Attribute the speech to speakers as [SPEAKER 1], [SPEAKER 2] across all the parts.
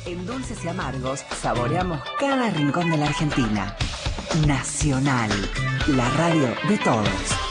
[SPEAKER 1] En Dulces y Amargos saboreamos cada rincón de la Argentina. Nacional, la radio de todos.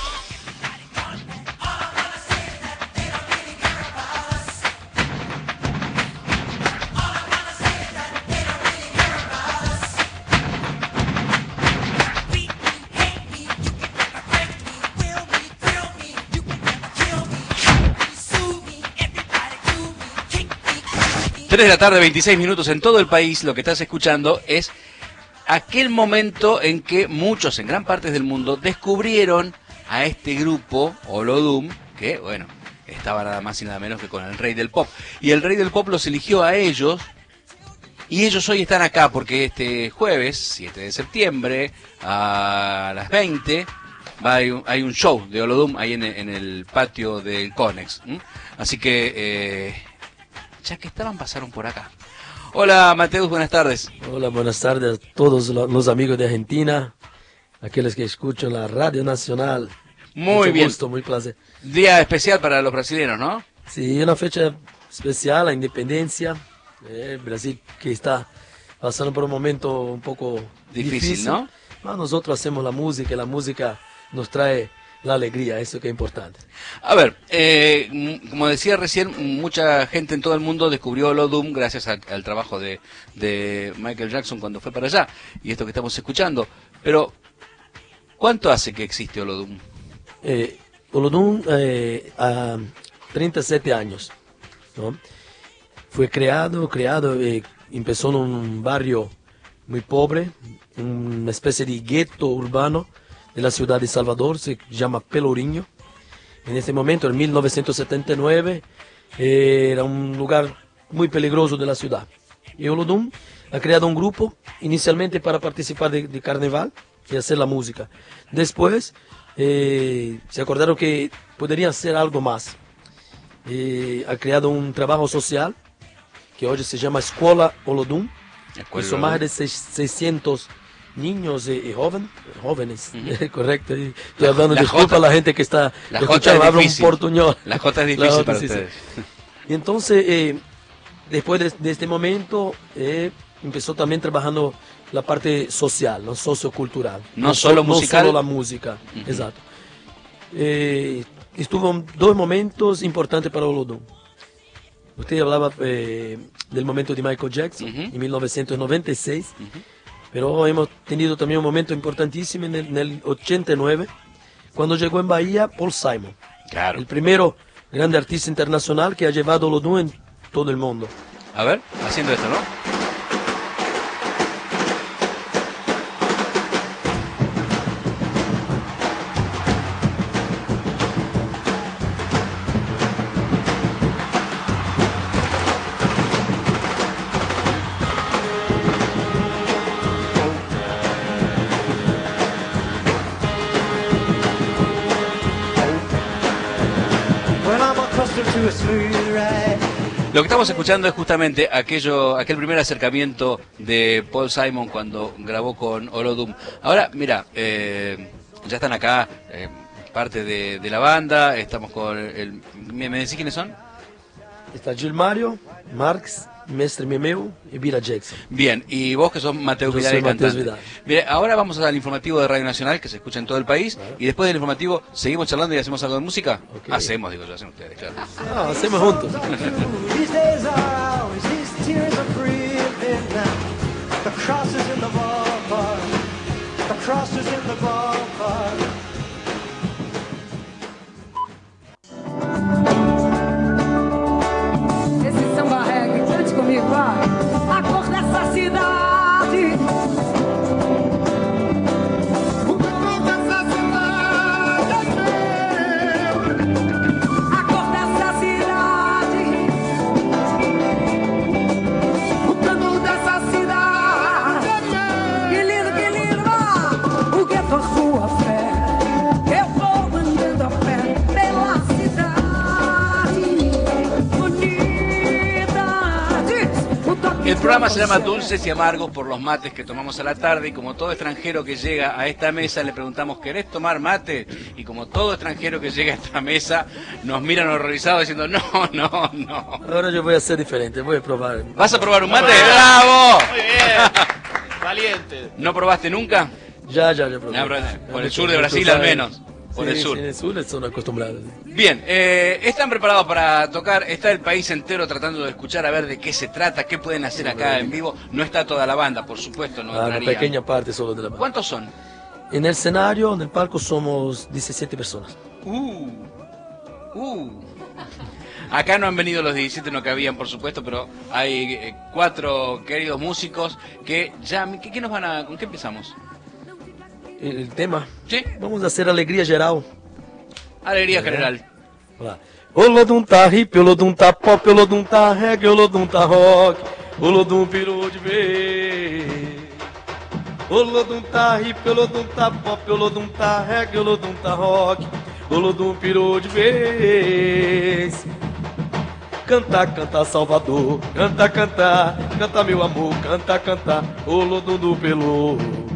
[SPEAKER 2] De la tarde, 26 minutos en todo el país. Lo que estás escuchando es aquel momento en que muchos, en gran parte del mundo, descubrieron a este grupo, Olodum, que, bueno, estaba nada más y nada menos que con el rey del pop. Y el rey del pop los eligió a ellos, y ellos hoy están acá porque este jueves, 7 de septiembre, a las 20, hay un show de Olodum ahí en el patio del Conex. Así que... ya que estaban, pasaron por acá. Hola, Mateus, buenas tardes.
[SPEAKER 3] Hola, buenas tardes a todos los amigos de Argentina, aquellos que escuchan la Radio Nacional.
[SPEAKER 2] Muy
[SPEAKER 3] Mucho
[SPEAKER 2] bien.
[SPEAKER 3] gusto, muy placer.
[SPEAKER 2] Día especial para los brasileños, ¿no?
[SPEAKER 3] Sí, una fecha especial, la independencia. Brasil que está pasando por un momento un poco
[SPEAKER 2] Difícil, ¿no?
[SPEAKER 3] Pero nosotros hacemos la música y la música nos trae la alegría, eso que es importante.
[SPEAKER 2] A ver, como decía recién, mucha gente en todo el mundo descubrió Olodum gracias al trabajo de Michael Jackson cuando fue para allá, y esto que estamos escuchando. Pero, ¿cuánto hace que existe Olodum?
[SPEAKER 3] Olodum a 37 años, ¿no? Fue creado, empezó en un barrio muy pobre, una especie de gueto urbano de la ciudad de Salvador, se llama Pelourinho. En ese momento, en 1979, era un lugar muy peligroso de la ciudad. Y Olodum ha creado un grupo inicialmente para participar de carnaval y hacer la música. Después se acordaron que podrían hacer algo más. Ha creado un trabajo social que hoy se llama Escola Olodum. Son más de 600 niños y jóvenes, correcto. Estoy hablando, disculpa a la gente que está escuchando, habla un portuñol.
[SPEAKER 2] La J es difícil para ustedes.
[SPEAKER 3] Y entonces, después de este momento, empezó también trabajando la parte social, ¿no? Sociocultural.
[SPEAKER 2] No solo musical.
[SPEAKER 3] No solo la música, exacto. Estuvo dos momentos importantes para Olodum. Usted hablaba del momento de Michael Jackson, en 1996. Pero hemos tenido también un momento importantísimo en el 89, cuando llegó en Bahía Paul Simon.
[SPEAKER 2] Claro.
[SPEAKER 3] El primero grande artista internacional que ha llevado Olodum en todo el mundo.
[SPEAKER 2] A ver, haciendo esto, ¿no? Lo que estamos escuchando es justamente aquel primer acercamiento de Paul Simon cuando grabó con Olodum. Ahora, mira, ya están acá parte de la banda, estamos con ¿me decís quiénes son?
[SPEAKER 3] Está Gilmario, Marx, Mestre Memeu y Vira Jackson.
[SPEAKER 2] Bien, y vos que sos Mateus Vidal, el cantante. Bien, ahora vamos al informativo de Radio Nacional que se escucha en todo el país, y después del informativo seguimos charlando y hacemos algo de música.
[SPEAKER 3] Okay.
[SPEAKER 2] Hacemos, digo yo, hacen ustedes, claro.
[SPEAKER 3] Hacemos juntos.
[SPEAKER 4] Esse samba reggae, cante comigo, vai. A cor dessa cidade, o calor dessa cidade é meu. A cor dessa cidade, o calor dessa cidade é meu. Que lindo, vai. O gueto
[SPEAKER 2] El programa se llama Dulces y Amargos por los mates que tomamos a la tarde, y como todo extranjero que llega a esta mesa le preguntamos, ¿querés tomar mate? Y como todo extranjero que llega a esta mesa nos miran horrorizados diciendo, no.
[SPEAKER 3] Ahora yo voy a ser diferente, voy a probar.
[SPEAKER 2] ¿Vas a probar un mate? ¡Bravo!
[SPEAKER 5] Muy bien. Valiente.
[SPEAKER 2] ¿No probaste nunca?
[SPEAKER 3] Ya probé.
[SPEAKER 2] No, por el sur de Brasil al menos. Por el sur.
[SPEAKER 3] Sí, en el sur son acostumbrados.
[SPEAKER 2] Bien, ¿están preparados para tocar? Está el país entero tratando de escuchar a ver de qué se trata, qué pueden hacer acá en vivo. No está toda la banda, por supuesto, no
[SPEAKER 3] Una
[SPEAKER 2] entrarían.
[SPEAKER 3] pequeña parte solo de la banda.
[SPEAKER 2] ¿Cuántos son?
[SPEAKER 3] En el escenario, en el palco, somos 17 personas.
[SPEAKER 2] Acá no han venido los 17, no cabían, por supuesto, pero hay 4 queridos músicos que ya... ¿Qué nos van a...? ¿Con qué empezamos?
[SPEAKER 3] El tema.
[SPEAKER 2] ¿Sí?
[SPEAKER 3] Vamos a hacer Alegría Geral.
[SPEAKER 2] Alegría general.
[SPEAKER 3] Olá. O Lodum tá hip, o Lodum tá pop, o Lodum tá reggae, o Lodum tá rock, o Lodum pirou de vez. O Lodum tá hip, o Lodum tá pop, o Lodum tá reggae, o Lodum tá rock, o Lodum pirou de vez. Canta, canta Salvador, canta, canta, canta meu amor, canta, canta, o Lodum do Pelô.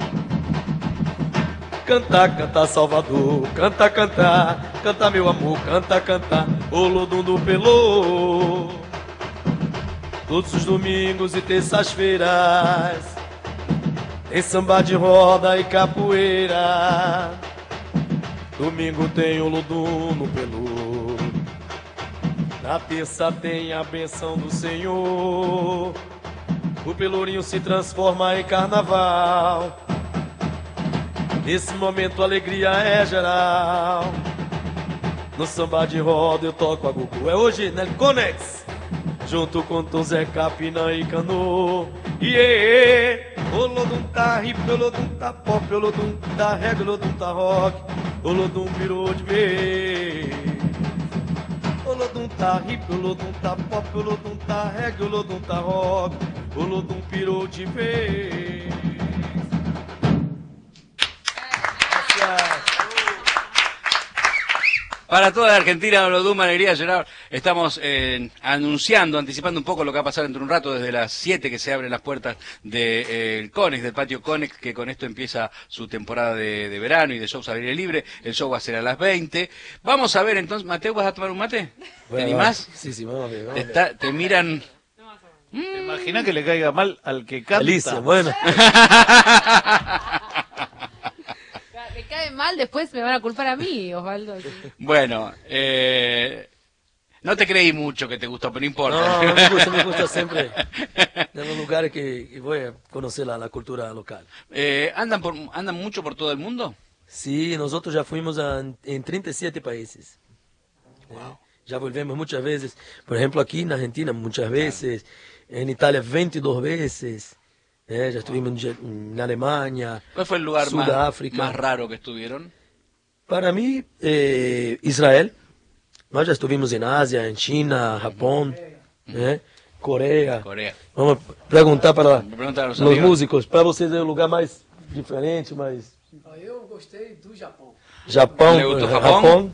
[SPEAKER 3] Canta, canta Salvador, canta, canta, canta meu amor, canta, canta, o Lodum do Pelô. Todos os domingos e terças-feiras tem samba de roda e capoeira. Domingo tem o Lodum no Pelô. Na terça tem a benção do Senhor. O Pelourinho se transforma em carnaval. Nesse momento a alegria é geral. No samba de roda eu toco a Gugu. É hoje, né? Conex. Junto com Tom Zé Capinã e Cano. O Lodum tá hip, o Lodum tá pop, o Lodum tá reggae, o Lodum tá rock, o Lodum virou de vez. O Lodum tá hip, o Lodum tá pop, o Lodum tá reggae, o Lodum tá rock, o Lodum pirou de vez.
[SPEAKER 2] Para toda la Argentina, Lodum, Alegría Geral, estamos anticipando un poco lo que va a pasar dentro de un rato, desde las 7 que se abren las puertas del Conex, del patio Conex, que con esto empieza su temporada de verano y de shows al aire libre. El show va a ser a las 20. Vamos a ver entonces, Mateo, ¿vas a tomar un mate? ¿Te animás?
[SPEAKER 3] Sí, vamos a ver.
[SPEAKER 2] Te miran...
[SPEAKER 5] ¿Te imaginas que le caiga mal al que canta?
[SPEAKER 3] Alicia, bueno.
[SPEAKER 6] Me cae mal, después me van a culpar a mí, Osvaldo. Sí.
[SPEAKER 2] Bueno, no te creí mucho que te gustó, pero no importa.
[SPEAKER 3] No, me gusta siempre en los lugares que voy a conocer la cultura local.
[SPEAKER 2] ¿Andan mucho por todo el mundo?
[SPEAKER 3] Sí, nosotros ya fuimos en 37 países.
[SPEAKER 2] Wow.
[SPEAKER 3] Ya volvemos muchas veces. Por ejemplo, aquí en Argentina muchas veces. En Italia 22 veces. Ya estuvimos en Alemania.
[SPEAKER 2] ¿Cuál fue el lugar más raro que estuvieron?
[SPEAKER 3] Para mí, Israel. Nós já estuvimos en Asia, en China, Japón, Corea. Vamos a preguntar para los músicos. Para vocês é o lugar mais diferente, mais...
[SPEAKER 7] Eu gostei do Japão.
[SPEAKER 3] Japão,
[SPEAKER 2] ¿Le gustó Japón?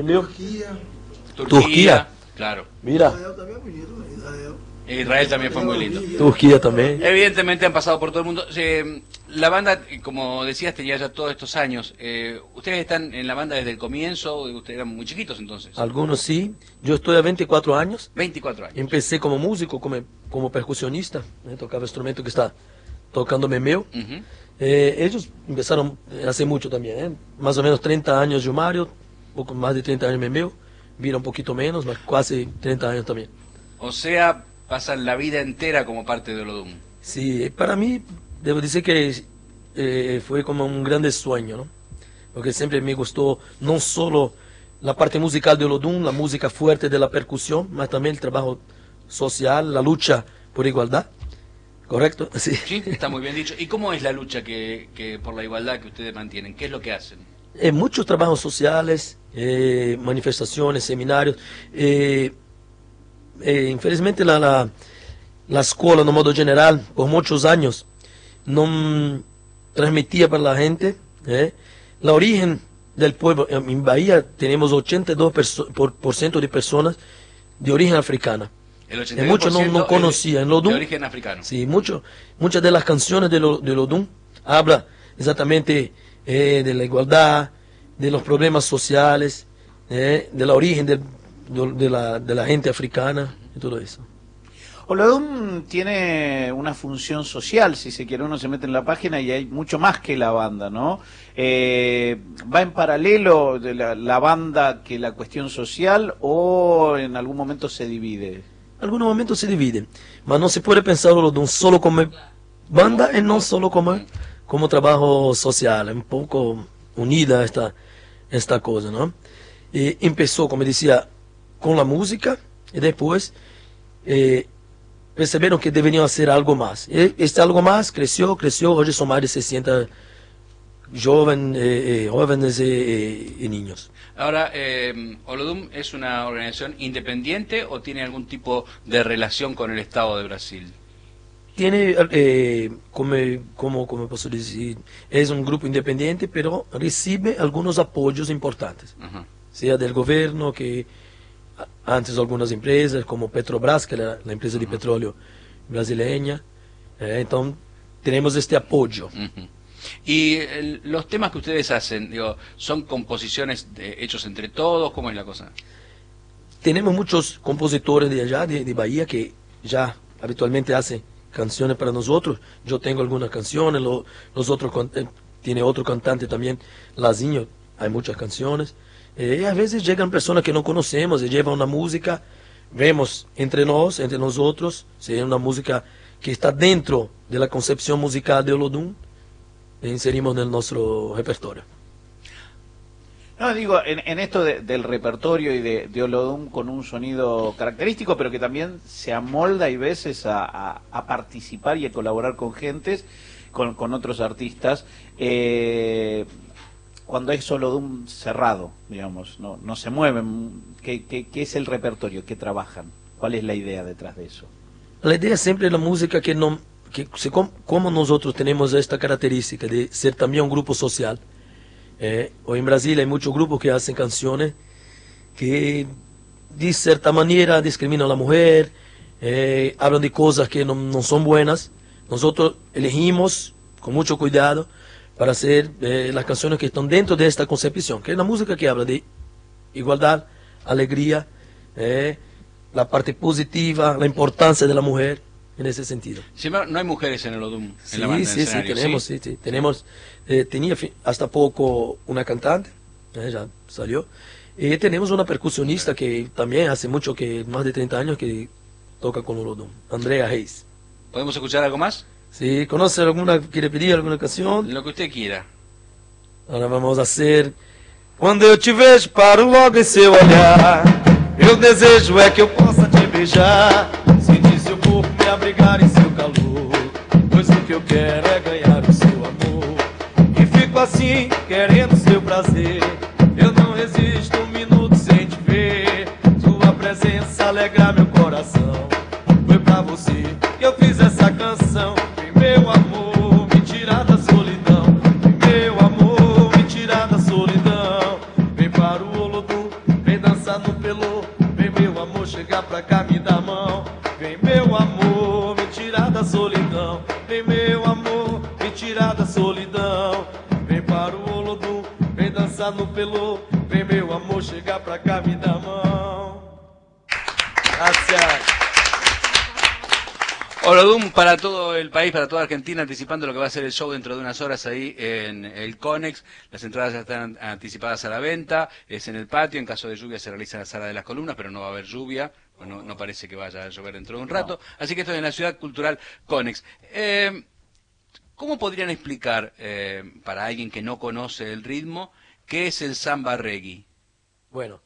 [SPEAKER 3] Turquía.
[SPEAKER 2] Claro.
[SPEAKER 3] Mira.
[SPEAKER 7] Israel também é bonito, né? Israel.
[SPEAKER 2] Israel también fue muy lindo.
[SPEAKER 3] Turquía también.
[SPEAKER 2] Evidentemente han pasado por todo el mundo. La banda, como decías, tenía ya todos estos años. ¿Ustedes están en la banda desde el comienzo? Ustedes eran muy chiquitos entonces.
[SPEAKER 3] Algunos sí. Yo estoy a 24 años.
[SPEAKER 2] 24 años.
[SPEAKER 3] Empecé como músico, como percusionista. Tocaba instrumento que está tocando memeu. Ellos empezaron hace mucho también. Más o menos 30 años yo Mario, poco más de 30 años memeu. Vira un poquito menos, mas casi 30 años también.
[SPEAKER 2] O sea, pasan la vida entera como parte de Olodum.
[SPEAKER 3] Sí, para mí, debo decir que fue como un grande sueño, ¿no? Porque siempre me gustó no solo la parte musical de Olodum, la música fuerte de la percusión, mas también el trabajo social, la lucha por igualdad. ¿Correcto? Sí.
[SPEAKER 2] Sí, está muy bien dicho. ¿Y cómo es la lucha que por la igualdad que ustedes mantienen? ¿Qué es lo que hacen?
[SPEAKER 3] Muchos trabajos sociales, manifestaciones, seminarios. Infelizmente la escuela, no modo general, por muchos años, no transmitía para la gente la origen del pueblo. En Bahía tenemos 82% de personas de origen africana.
[SPEAKER 2] El
[SPEAKER 3] muchos no
[SPEAKER 2] 82%
[SPEAKER 3] conocían.
[SPEAKER 2] de origen africano.
[SPEAKER 3] Sí, muchas de las canciones de Olodum habla exactamente de la igualdad, de los problemas sociales, de la origen de la gente africana y todo eso.
[SPEAKER 5] Olodum tiene una función social, si se quiere, uno se mete en la página y hay mucho más que la banda, ¿no? ¿Va en paralelo de la banda que la cuestión social o en algún momento se divide?
[SPEAKER 3] En algunos momentos se dividen, pero no se puede pensar Olodum solo como banda y no solo como trabajo social, es un poco unida esta cosa, ¿no? Y empezó, como decía, con la música y después percibieron que deberían hacer algo más. Y este algo más creció, hoy son más de 60 jóvenes y niños.
[SPEAKER 2] Ahora, ¿Olodum es una organización independiente o tiene algún tipo de relación con el Estado de Brasil?
[SPEAKER 3] Tiene, como puedo decir, es un grupo independiente, pero recibe algunos apoyos importantes, sea del gobierno, que antes algunas empresas, como Petrobras, que es la empresa de petróleo brasileña. Entonces, tenemos este apoyo.
[SPEAKER 2] Y los temas que ustedes hacen, digo, ¿son composiciones hechos entre todos? ¿Cómo es la cosa?
[SPEAKER 3] Tenemos muchos compositores de allá, de Bahía, que ya habitualmente hacen canciones para nosotros. Yo tengo algunas canciones, los otros tiene otro cantante también, Lazinho, hay muchas canciones. Y a veces llegan personas que no conocemos y llevan una música, vemos entre nosotros, si es una música que está dentro de la concepción musical de Olodum, e inserimos en nuestro repertorio.
[SPEAKER 5] No, digo, en esto del repertorio y de Olodum con un sonido característico, pero que también se amolda y veces a participar y a colaborar con gentes, con otros artistas, cuando es Olodum cerrado, digamos, no se mueven. ¿Qué es el repertorio? ¿Qué trabajan? ¿Cuál es la idea detrás de eso?
[SPEAKER 3] La idea siempre es la música como nosotros tenemos esta característica de ser también un grupo social. Hoy en Brasil hay muchos grupos que hacen canciones que de cierta manera discriminan a la mujer, hablan de cosas que no son buenas. Nosotros elegimos con mucho cuidado para hacer las canciones que están dentro de esta concepción, que es una música que habla de igualdad, alegría, la parte positiva, la importancia de la mujer en ese sentido.
[SPEAKER 2] Sí, no hay mujeres en el Olodum,
[SPEAKER 3] Sí,
[SPEAKER 2] en la banda, en el escenario,
[SPEAKER 3] tenemos,
[SPEAKER 2] ¿sí?
[SPEAKER 3] sí, tenemos, tenía hasta poco una cantante, ya salió, y tenemos una percusionista que también hace mucho, más de 30 años que toca con Olodum, Andrea Reis.
[SPEAKER 2] ¿Podemos escuchar algo más?
[SPEAKER 3] Sí, ¿conoce alguna, quiere pedir alguna canción?
[SPEAKER 2] Lo que usted quiera.
[SPEAKER 3] Ahora vamos a hacer Quando eu te vejo, paro logo em seu olhar. Meu desejo é que eu possa te beijar, sentir seu corpo me abrigar em seu calor, pois o que eu quero é ganhar o seu amor. E fico assim, querendo seu prazer. Eu não resisto um minuto sem te ver. Sua presença alegra meu coração. Foi pra você que eu fiz essa canção. Vem meu amor, me tirar da solidão. Vem meu amor, me tirar da solidão. Vem para o Olodum, vem dançar no pelô. Vem meu amor, chegar pra cá, me dar a mão. Vem meu amor, me tirar da solidão. Vem meu amor, me tirar da solidão. Vem para o Olodum, vem dançar no pelô. Vem meu amor, chegar pra cá, me dar a mão. Gracias.
[SPEAKER 2] Olodum para todo el país, para toda Argentina, anticipando lo que va a ser el show dentro de unas horas ahí en el Conex. Las entradas ya están anticipadas a la venta, es en el patio, en caso de lluvia se realiza en la sala de las columnas, pero no va a haber lluvia, no parece que vaya a llover dentro de un rato. No. Así que esto es en la Ciudad Cultural Conex. ¿Cómo podrían explicar, para alguien que no conoce el ritmo, qué es el samba reggae?
[SPEAKER 3] Bueno,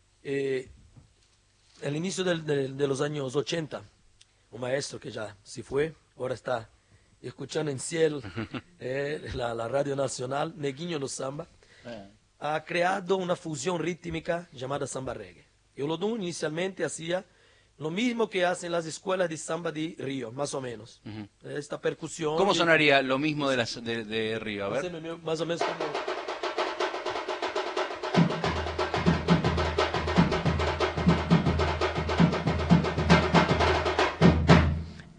[SPEAKER 3] al inicio de los años 80, un maestro que ya se fue, ahora está escuchando en cielo la Radio Nacional, Neguinho no Samba, ha creado una fusión rítmica llamada samba reggae. Y Olodum inicialmente hacía lo mismo que hacen las escuelas de samba de Río, más o menos. Esta percusión.
[SPEAKER 2] ¿Cómo sonaría lo mismo de Río? A ver.
[SPEAKER 3] Más o menos como...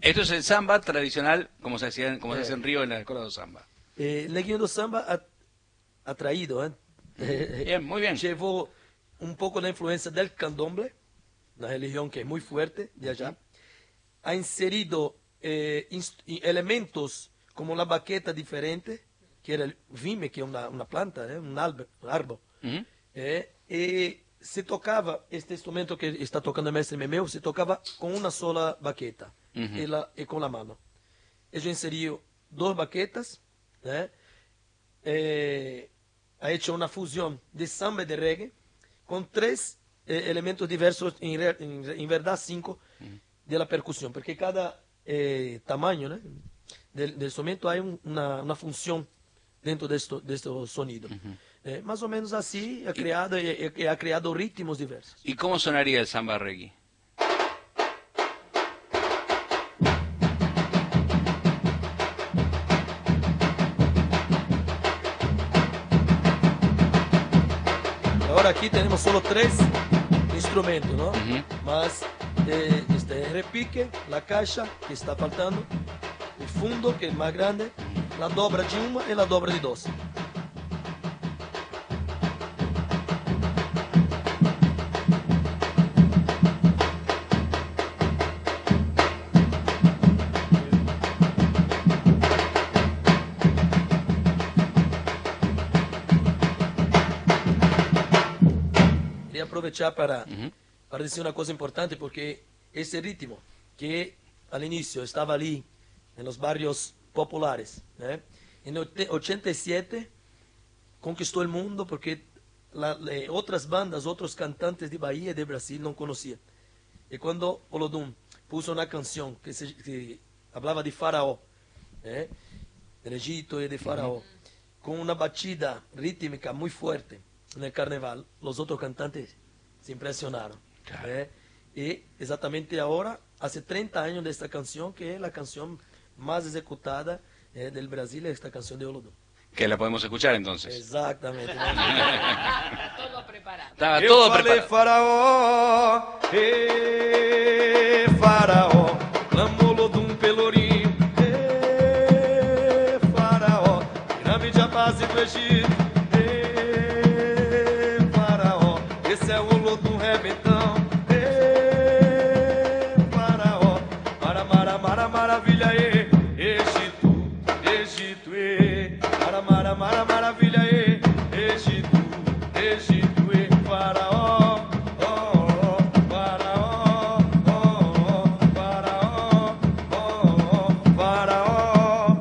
[SPEAKER 2] Esto es el samba tradicional, como se hacía, como se hace en Río en la escuela de samba.
[SPEAKER 3] Neguinho do Samba ha traído,
[SPEAKER 2] Bien, muy bien.
[SPEAKER 3] llevó un poco la influencia del candomblé, una religión que es muy fuerte de allá. Ha inserido elementos como la baqueta diferente, que era el vime, que es una planta, un árbol.
[SPEAKER 2] Ujú.
[SPEAKER 3] Y se tocaba, este instrumento que está tocando el maestro Memeu, se tocaba con una sola baqueta y con la mano. Ellos inserió 2 baquetas, ha hecho una fusión de samba y de reggae con 3 elementos diversos, en verdad 5, de la percusión, porque cada tamaño del instrumento hay una función dentro de estos sonidos. Más o menos así ha creado ritmos diversos.
[SPEAKER 2] ¿Y cómo sonaría el samba reggae?
[SPEAKER 3] Ahora aquí tenemos solo 3 instrumentos, ¿no? Más este repique, la caixa que está faltando, el fundo que es más grande, la dobra de 1 y la dobra de 2. Quería aprovechar para decir una cosa importante, porque ese ritmo que al inicio estaba allí en los barrios populares, en 87 conquistó el mundo porque otras bandas, otros cantantes de Bahía y de Brasil no conocían. Y cuando Olodum puso una canción que hablaba de Faraó, del Egipto y de Faraó, con una batida rítmica muy fuerte en el carnaval, los otros cantantes se impresionaron.
[SPEAKER 2] Claro.
[SPEAKER 3] Y exactamente ahora, hace 30 años de esta canción, que es la canción más ejecutada del Brasil, esta canción de Olodum.
[SPEAKER 2] Que la podemos escuchar entonces.
[SPEAKER 3] Exactamente.
[SPEAKER 6] Está todo preparado.
[SPEAKER 2] Estaba
[SPEAKER 3] Eu
[SPEAKER 2] todo
[SPEAKER 3] falei,
[SPEAKER 2] preparado.
[SPEAKER 3] Faraó, clamou Olodum Pelourinho, Faraó, pirâmide a base do Egito, Faraó, esse é o Olodum rebentão, Faraó, maravilha, Egito, maravilha, Egito, Faraó, Faraó, Faraó.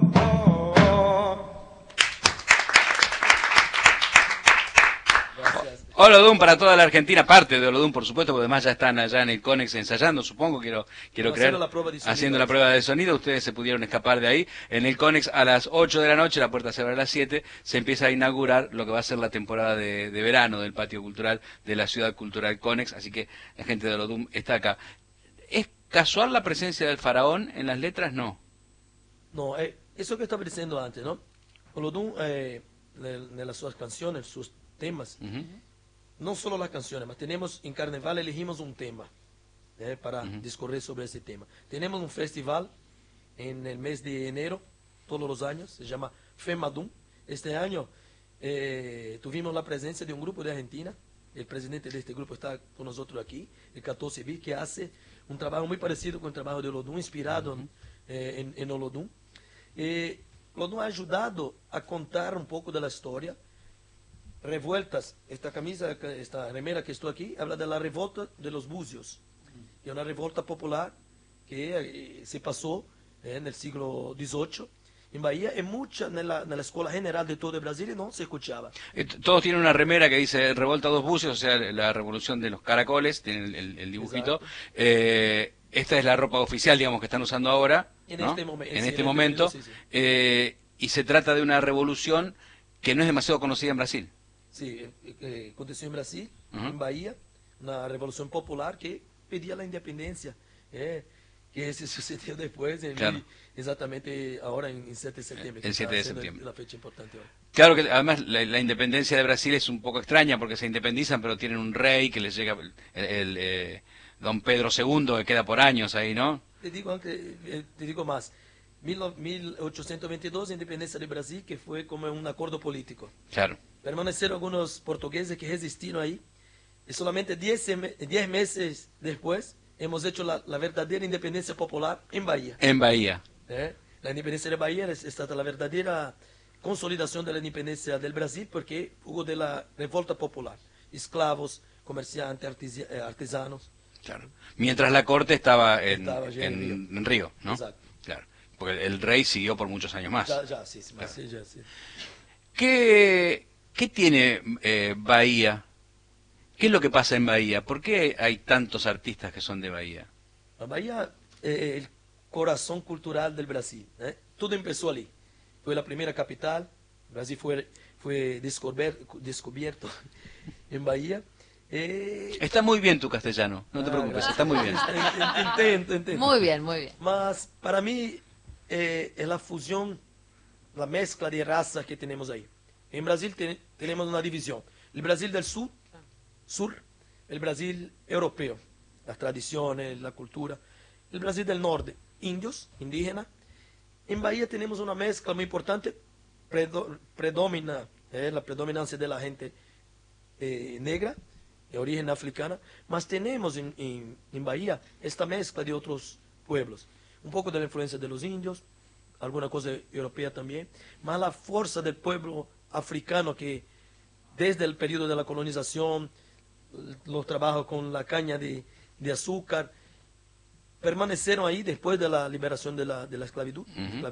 [SPEAKER 2] Olodum para toda la Argentina, parte de Olodum, por supuesto, porque además ya están allá en el CONEX ensayando, supongo, quiero creer,
[SPEAKER 3] Haciendo la prueba de sonido.
[SPEAKER 2] haciendo la prueba de sonido. Ustedes se pudieron escapar de ahí. En el CONEX a las 8 de la noche, la puerta se abre a las 7, se empieza a inaugurar lo que va a ser la temporada de verano del Patio Cultural de la Ciudad Cultural CONEX, así que la gente de Olodum está acá. ¿Es casual la presencia del faraón en las letras? No.
[SPEAKER 3] No, eso que estaba diciendo antes, ¿no? Olodum, en las sus canciones, sus temas, no solo las canciones, mas tenemos en Carnaval elegimos un tema para discurrir sobre ese tema. Tenemos un festival en el mes de enero, todos los años, se llama FEMADUM. Este año tuvimos la presencia de un grupo de Argentina. El presidente de este grupo está con nosotros aquí, el 14 B, que hace un trabajo muy parecido con el trabajo de Olodum, inspirado en Olodum. Olodum ha ayudado a contar un poco de la historia. Revueltas, esta camisa, esta remera que estoy aquí, habla de la revolta de los buzios, que es una revolta popular que se pasó en el siglo XVIII en Bahía, y mucha en la escuela general de todo el Brasil y no se escuchaba.
[SPEAKER 2] Todos tienen una remera que dice Revolta dos bucios, o sea, la revolución de los caracoles, tienen el dibujito. Esta es la ropa oficial, digamos, que están usando ahora,
[SPEAKER 3] En
[SPEAKER 2] ¿no?
[SPEAKER 3] este momento. Sí.
[SPEAKER 2] Y se trata de una revolución que no es demasiado conocida en Brasil.
[SPEAKER 3] Sí, aconteció en Brasil, en Bahía, una revolución popular que pedía la independencia, que se sucedió después, exactamente ahora en 7 de septiembre.
[SPEAKER 2] El 7 de septiembre.
[SPEAKER 3] La fecha importante ahora.
[SPEAKER 2] Claro que además la independencia de Brasil es un poco extraña porque se independizan, pero tienen un rey que les llega Don Pedro II, que queda por años ahí, ¿no?
[SPEAKER 3] Te digo más. 1822, independencia de Brasil, que fue como un acuerdo político.
[SPEAKER 2] Claro.
[SPEAKER 3] Permanecieron algunos portugueses que resistieron ahí, y solamente 10 meses después hemos hecho la verdadera independencia popular en Bahía.
[SPEAKER 2] En Bahía.
[SPEAKER 3] La independencia de Bahía es la verdadera consolidación de la independencia del Brasil, porque hubo de la revolta popular. Esclavos, comerciantes, artesanos.
[SPEAKER 2] Claro. Mientras la corte estaba
[SPEAKER 3] Estaba ya
[SPEAKER 2] en Río, ¿no?
[SPEAKER 3] Exacto.
[SPEAKER 2] Claro. Porque el rey siguió por muchos años más.
[SPEAKER 3] Ya, sí,
[SPEAKER 2] Claro.
[SPEAKER 3] sí, ya, sí.
[SPEAKER 2] ¿Qué tiene Bahía? ¿Qué es lo que pasa en Bahía? ¿Por qué hay tantos artistas que son de Bahía?
[SPEAKER 3] La Bahía es el corazón cultural del Brasil. Todo empezó allí. Fue la primera capital. Brasil fue descubierto en Bahía.
[SPEAKER 2] Está muy bien tu castellano, no te preocupes, está muy bien.
[SPEAKER 3] Intento.
[SPEAKER 6] Muy bien, muy bien.
[SPEAKER 3] Mas para mí es la fusión, la mezcla de razas que tenemos ahí. En Brasil tenemos una división. El Brasil del sur, el Brasil europeo, las tradiciones, la cultura. El Brasil del norte, indios, indígenas. En Bahía tenemos una mezcla muy importante, predomina la predominancia de la gente negra, de origen africana, mas tenemos en Bahía esta mezcla de otros pueblos. Un poco de la influencia de los indios, alguna cosa europea también, mas la fuerza del pueblo africano que desde el periodo de la colonización, los trabajos con la caña de azúcar, permanecieron ahí después de la liberación de la esclavitud.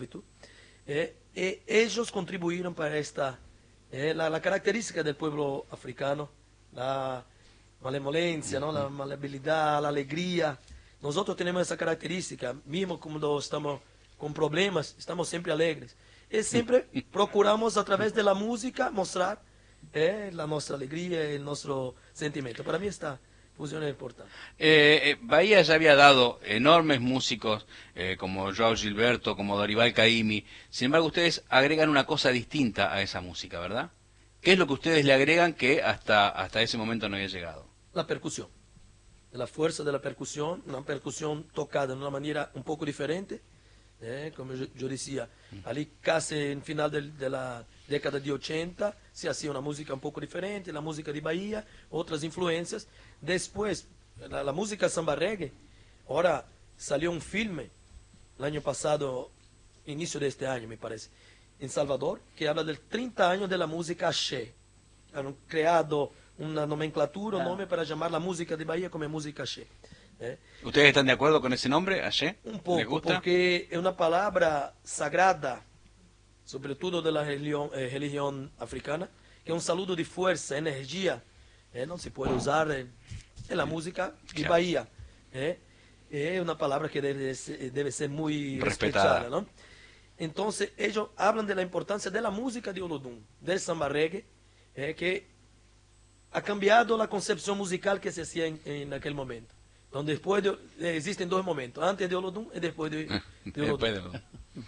[SPEAKER 3] Ellos contribuyeron para esta, la característica del pueblo africano, la malevolencia, ¿no? La maleabilidad, la alegría. Nosotros tenemos esa característica, mismo cuando estamos con problemas, estamos siempre alegres. Y siempre procuramos a través de la música mostrar la nuestra alegría, el nuestro sentimiento. Para mí esta fusión es importante.
[SPEAKER 2] Bahía ya había dado enormes músicos como João Gilberto, como Dorival Caymmi. Sin embargo, ustedes agregan una cosa distinta a esa música, ¿verdad? ¿Qué es lo que ustedes le agregan que hasta ese momento no había llegado?
[SPEAKER 3] La percusión. La fuerza de la percusión, una percusión tocada de una manera un poco diferente. Como yo decía, allí casi en final de la década de 80 se hacía una música un poco diferente, la música de Bahía, otras influencias. Después, la música samba reggae, ahora salió un filme el año pasado, inicio de este año me parece, en Salvador, que habla de 30 años de la música axé. Han creado una nomenclatura, un nombre para llamar la música de Bahía como música axé.
[SPEAKER 2] ¿Ustedes están de acuerdo con ese nombre, axé?
[SPEAKER 3] Un
[SPEAKER 2] ¿Les
[SPEAKER 3] poco,
[SPEAKER 2] gusta?
[SPEAKER 3] porque es una palabra sagrada, sobre todo de la religión africana, que es un saludo de fuerza, energía. No se puede usar en la música de
[SPEAKER 2] Claro.
[SPEAKER 3] Bahía. Es una palabra que debe ser muy
[SPEAKER 2] Respetada.
[SPEAKER 3] respetada, ¿no? Entonces, ellos hablan de la importancia de la música de Olodum, del samba reggae, que ha cambiado la concepción musical que se hacía en aquel momento. Donde existen dos momentos, antes de Olodum y después de Olodum.
[SPEAKER 2] Después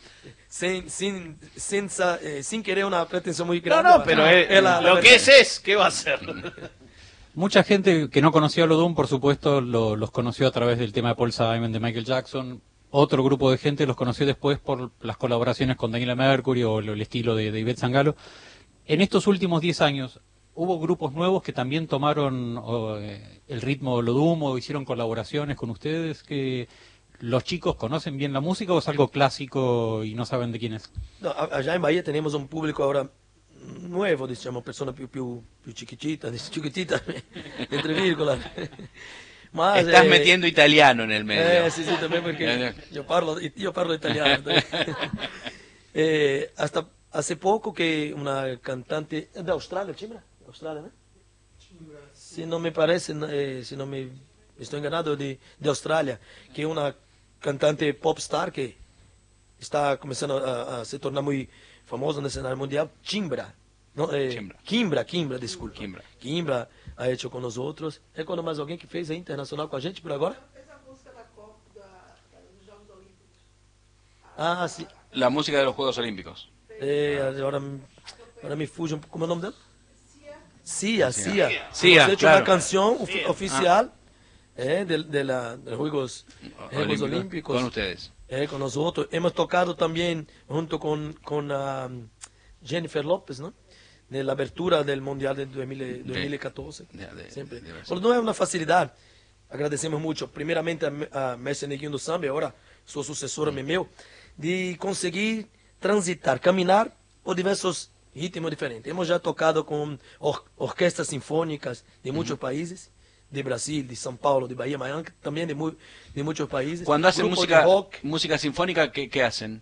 [SPEAKER 3] Sin querer una pretensión muy
[SPEAKER 5] No,
[SPEAKER 3] grande.
[SPEAKER 5] no, pero
[SPEAKER 3] la
[SPEAKER 5] lo que
[SPEAKER 3] verdad.
[SPEAKER 5] es, ¿qué va a ser?
[SPEAKER 8] Mucha gente que no conocía a Olodum, por supuesto, los conoció a través del tema de Paul Simon, de Michael Jackson. Otro grupo de gente los conoció después por las colaboraciones con Daniela Mercury o el estilo de Ivette Sangalo. En estos últimos 10 años, ¿hubo grupos nuevos que también tomaron el ritmo de Olodum o hicieron colaboraciones con ustedes? ¿Que los chicos conocen bien la música o es algo clásico y no saben de quién es?
[SPEAKER 3] No, allá en Bahía tenemos un público ahora nuevo, diciamo, personas più chiquititas, entre vírgulas. Mas,
[SPEAKER 2] Estás metiendo italiano en el medio.
[SPEAKER 3] Sí, también porque yo parlo italiano. Hasta hace poco que una cantante de Australia, Chimbra, Australia, ¿no? Si no me parece, si no me estoy enganado, de Australia, que es una cantante pop star que está comenzando a se tornar muy famosa en el escenario mundial, Chimbra. No, Kimbra, desculpa. Kimbra ha hecho con nosotros. Recorda mais alguém que fez aí internacional com a gente por agora?
[SPEAKER 7] Fez a música da Copa dos Jogos Olímpicos.
[SPEAKER 3] Ah, sim.
[SPEAKER 2] La música de los Juegos Olímpicos.
[SPEAKER 3] Agora me fuge um pouco. Como é o nome dela? Cia.
[SPEAKER 2] Cia,
[SPEAKER 3] Hemos hecho
[SPEAKER 2] claro.
[SPEAKER 3] una canción oficial de los Juegos Olímpicos.
[SPEAKER 2] Con ustedes.
[SPEAKER 3] Con nosotros. Hemos tocado también junto con Jennifer López, ¿no? De la abertura del Mundial de 2014. Siempre. Pero no es una facilidad. Agradecemos mucho, primeramente a Mestre Neguinho do Samba, ahora su sucesora Memeu, de conseguir transitar, caminar por diversos ritmos diferentes. Hemos ya tocado con orquestas sinfónicas de muchos países, de Brasil, de São Paulo, de Bahía, Miami, también de muchos países.
[SPEAKER 2] Cuando hacen música sinfónica, ¿qué hacen?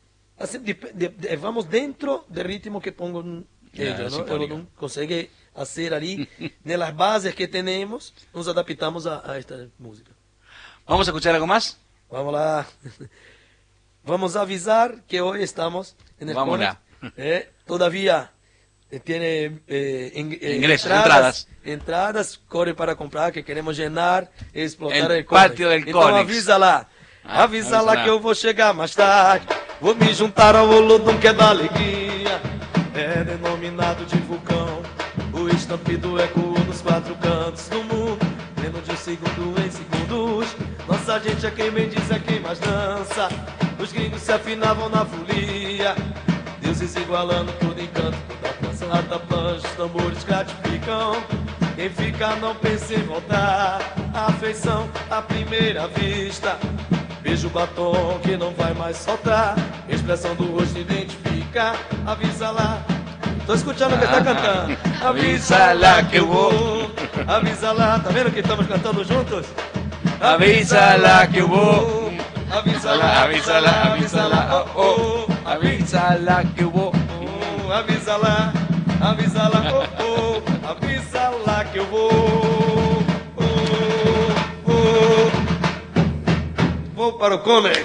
[SPEAKER 3] Vamos dentro del ritmo que pongo ellos, ¿no? Ellos consiguen hacer ali, en las bases que tenemos, nos adaptamos a esta música.
[SPEAKER 2] ¿Vamos a escuchar algo más?
[SPEAKER 3] Vamos lá. Vamos a avisar que hoy estamos en el
[SPEAKER 2] Vamos
[SPEAKER 3] Conex.
[SPEAKER 2] lá.
[SPEAKER 3] Todavía tiene
[SPEAKER 2] ingresos,
[SPEAKER 3] entradas, corre para comprar, que queremos llenar e explotar
[SPEAKER 2] el
[SPEAKER 3] Conex.
[SPEAKER 2] patio del
[SPEAKER 3] Então
[SPEAKER 2] Conex.
[SPEAKER 3] avisa lá. Avisa lá que eu vou chegar mais tarde. Vou me juntar ao Olodum que é da alegria. É denominado de vulcão. O estampido ecoou nos 4 cantos do mundo. Lendo de segundo em segundos. Nossa gente é quem bem diz, é quem mais dança. Os gringos se afinavam na folia. Deuses igualando todo encanto. Toda dança, rata, plancha, os tambores gratificam. Quem fica não pensa em voltar. A afeição à primeira vista. Beijo o batom que não vai mais soltar. Expressão do rosto identifica. Avisa lá. Tô escutando o que tá cantando. Avisa lá que eu vou. Avisa lá. Tá vendo que estamos cantando juntos?
[SPEAKER 2] Avisa lá que eu vou.
[SPEAKER 3] Avisa lá.
[SPEAKER 2] Avisa lá, avisa lá, oh, oh. Avisa lá que eu vou.
[SPEAKER 3] Avisa lá. Avisa lá, oh, oh. Avisa lá que eu vou. Oh, oh. Vou para o Conex.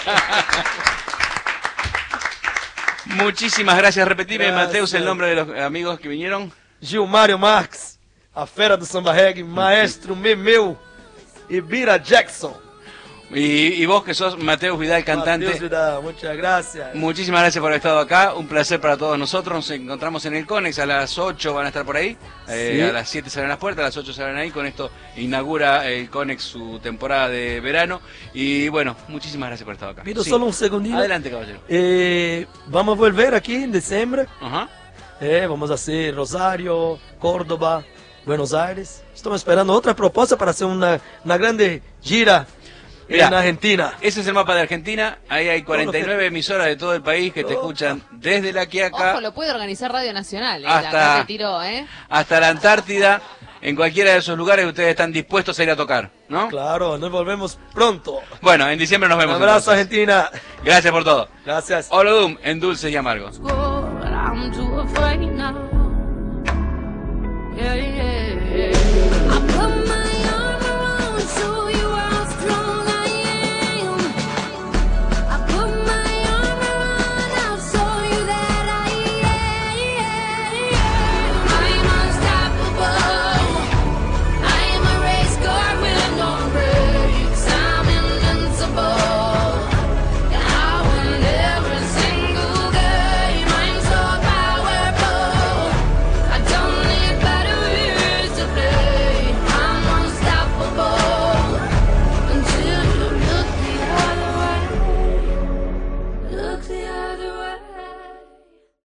[SPEAKER 2] Muchísimas gracias. Repetime,
[SPEAKER 3] Gracias.
[SPEAKER 2] Mateus, el nombre de los amigos que vinieron.
[SPEAKER 3] Gilmário Marques, a fera do samba reggae, maestro Memeu e Bira Jackson.
[SPEAKER 2] Y vos que sos Mateus Vidal, cantante.
[SPEAKER 3] Mateus Vidal, muchas gracias.
[SPEAKER 2] Muchísimas gracias por haber estado acá. Un placer para todos nosotros. Nos encontramos en el Conex. A las 8 van a estar por ahí.
[SPEAKER 3] Sí.
[SPEAKER 2] A las 7 salen las puertas, a las 8 salen ahí. Con esto inaugura el Conex su temporada de verano. Y bueno, muchísimas gracias por estar acá.
[SPEAKER 3] Pido
[SPEAKER 2] Sí.
[SPEAKER 3] solo un segundito.
[SPEAKER 2] Adelante, caballero.
[SPEAKER 3] Vamos a volver aquí en diciembre.
[SPEAKER 2] Ajá.
[SPEAKER 3] Vamos a hacer Rosario, Córdoba, Buenos Aires. Estamos esperando otra propuesta para hacer una grande gira
[SPEAKER 2] Mirá,
[SPEAKER 3] en Argentina.
[SPEAKER 2] Ese es el mapa de Argentina. Ahí hay 49 emisoras de todo el país que te escuchan desde La Quiaca
[SPEAKER 6] Ojo, lo puede organizar Radio Nacional.
[SPEAKER 2] Hasta-
[SPEAKER 6] Acá te tiró,
[SPEAKER 2] hasta la Antártida. En cualquiera de esos lugares ustedes están dispuestos a ir a tocar, ¿no?
[SPEAKER 3] Claro, nos volvemos pronto.
[SPEAKER 2] Bueno, en diciembre nos
[SPEAKER 3] Un
[SPEAKER 2] vemos.
[SPEAKER 3] abrazo,
[SPEAKER 2] entonces.
[SPEAKER 3] Argentina.
[SPEAKER 2] Gracias por todo.
[SPEAKER 3] Gracias.
[SPEAKER 2] Olodum en Dulces y Amargos.
[SPEAKER 4] But I'm too afraid now.